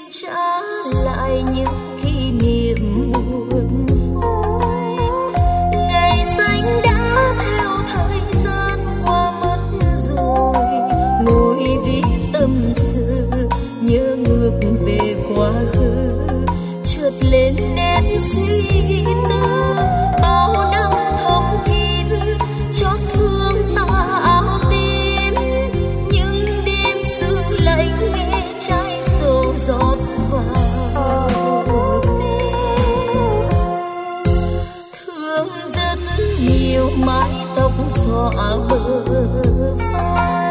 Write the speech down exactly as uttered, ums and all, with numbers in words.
trả lại những kỷ niệm buồn vui. Ngày xanh đã theo thời gian qua mất rồi, ngồi viết tâm sự nhớ ngược về quá khứ, chợt lên nét suy tư bao năm thầm kín cho thương ta áo tím. Những đêm sương lạnh nghe trái sầu giọt vào tim, thương rất nhiều mái tóc xõa bờ vai.